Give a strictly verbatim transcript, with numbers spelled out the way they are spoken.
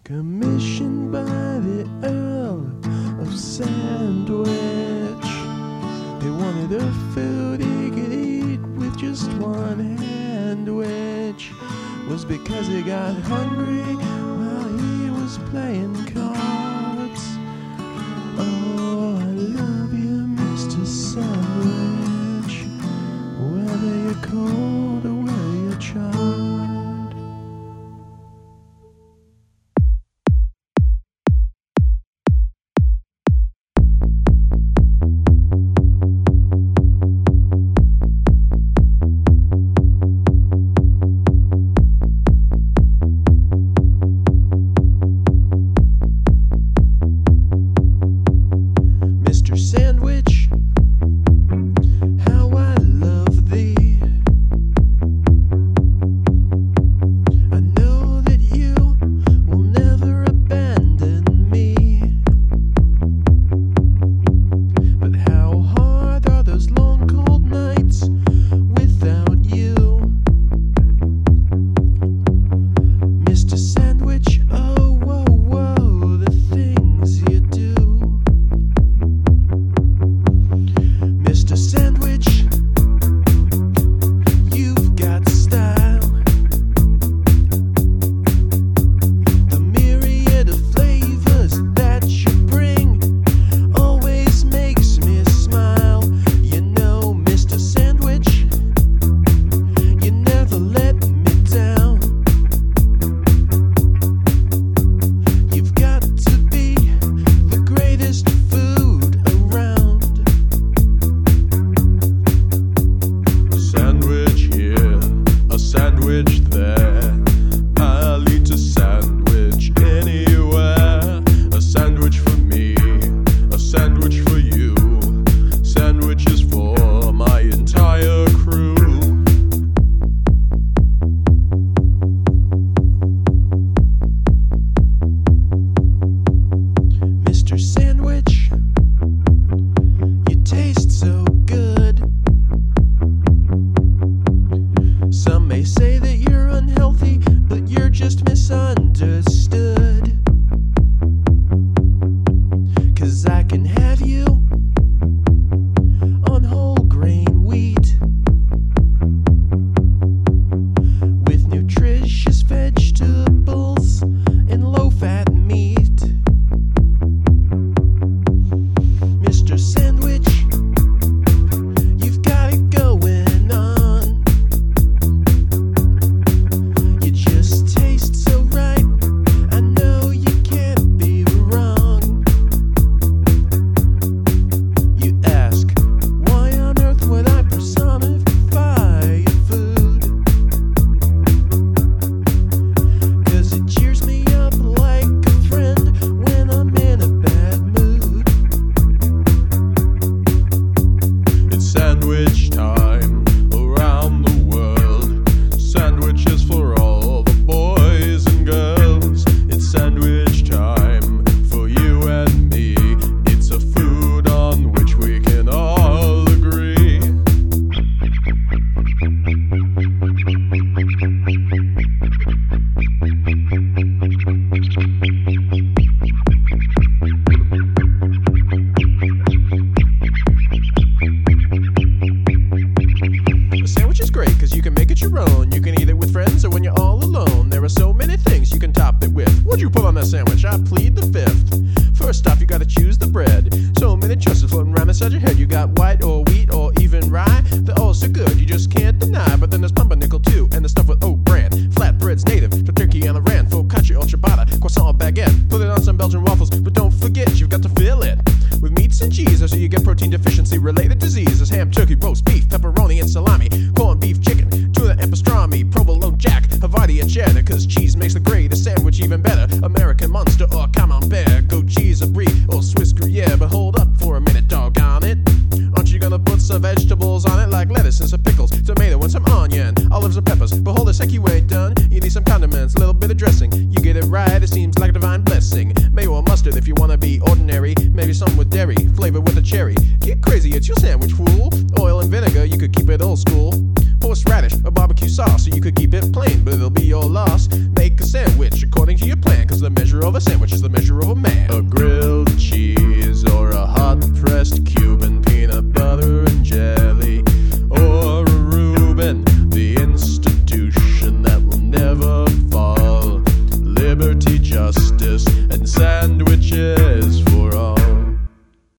Commissioned by the Earl of Sandwich. He wanted a food he could eat with just one hand, which was because he got hungry while he was playing cards. Oh, I love you, Mister Sandwich, whether you're cold or whether you're charred. Mister Sandwich, how I love thee. I know that you will never abandon me. But how hard are those long cold nights without you? Mister Sandwich, oh whoa whoa, the things you do. Mister Sandwich, you've got style. The myriad of flavors that you bring always makes me smile. You know, Mister Sandwich, you never let me down. You've got to be the greatest food around. A sandwich here, a sandwich there. I'll eat a sandwich anywhere. A sandwich for me, a sandwich for you. Sandwiches for my entire crew. Mister Sandwich, you taste so good. Some may say that you're unhealthy, but you're just misunderstood. 'Cause I can have you on whole grain wheat with nutritious vegetables and low fat meat. Mister Sandwich, you've got it going on. You just taste so right, I know you can't be wrong. You ask, why on earth would I personify your food? 'Cause it cheers me up like a friend when I'm in a bad mood. It's sandwich time around the world. Sandwiches for all the boys and girls. It's sandwich time for you and me. It's a food on which we can all agree. A sandwich is great because you can make it your own. You can eat it with friends or when you're all alone. There are so many things you can top it with. What'd you put on that sandwich? I plead the fifth. First off, you gotta choose the bread. So many choices floating around inside your head. You got white or wheat or even rye. They're all so good, you just can't deny. But then there's pumpernickel too, and the stuff with oat bran. Flatbread's native, to turkey on the ran. Focaccia or ciabatta, croissant or baguette. Put it on some Belgian waffles, but don't forget you've got to fill it with meats and cheese, so you get protein deficiency related diseases. Ham, turkey, roast beef, pepperoni and salami, corned beef, chicken, tuna and pastrami, provolone, jack, Havarti and cheddar. 'Cause cheese makes the greatest sandwich even better. American Monster or Camembert, goat cheese or brie or Swiss Gruyere. But hold up for a minute, doggone it. Aren't you gonna put some vegetables on it like lettuce and some pickles, tomato and some onion, olives and peppers? But hold a sec, you ain't done. You need some condiments, a little bit of dressing. You get it right, it seems like a divine blessing. Mayo or mustard if you wanna be ordinary. Maybe some with dairy, flavor with a cherry. Get crazy, it's your sandwich, fool. Oil and vinegar, you could keep it old school. horseradish, or barbecue sauce, so you could keep it plain, but it'll be your loss. Make a sandwich according to your plan, cause the measure of a sandwich is the measure of a man. A grill